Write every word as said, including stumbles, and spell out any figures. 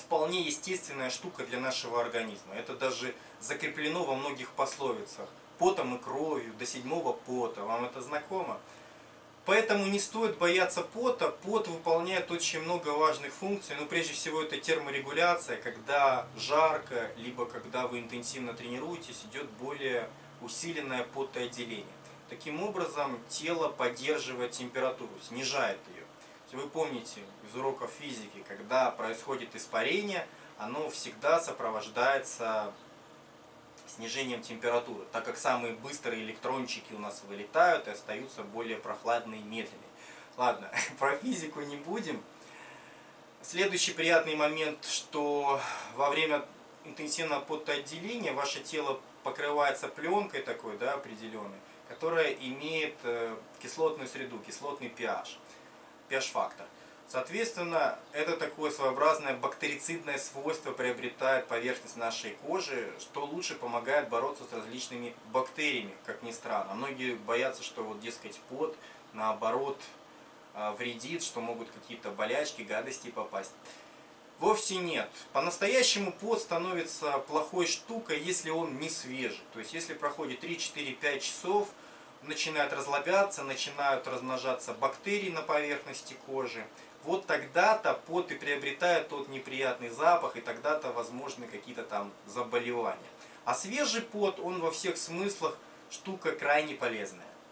вполне естественная штука для нашего организма. Это даже закреплено во многих пословицах. Потом и кровью, до седьмого пота. Вам это знакомо? Поэтому не стоит бояться пота. Пот выполняет очень много важных функций. Но прежде всего это терморегуляция. Когда жарко, либо когда вы интенсивно тренируетесь, идет более усиленное потоотделение. Таким образом, тело поддерживает температуру, снижает ее. Вы помните из уроков физики, когда происходит испарение, оно всегда сопровождается снижением температуры, так как самые быстрые электрончики у нас вылетают и остаются более прохладные и медленные. Ладно, про физику не будем. Следующий приятный момент, что во время интенсивного потоотделения ваше тело покрывается пленкой такой, да, определенной, которая имеет кислотную среду, кислотный pH, pH-фактор. Соответственно, это такое своеобразное бактерицидное свойство приобретает поверхность нашей кожи, что лучше помогает бороться с различными бактериями, как ни странно. Многие боятся, что вот, дескать, пот, наоборот, вредит, что могут какие-то болячки, гадости попасть. Вовсе нет. По-настоящему пот становится плохой штукой, если он не свежий. То есть, если проходит три, четыре, пять часов, начинают разлагаться, начинают размножаться бактерии на поверхности кожи. Вот тогда-то пот и приобретает тот неприятный запах, и тогда-то возможны какие-то там заболевания. А свежий пот, он во всех смыслах штука крайне полезная.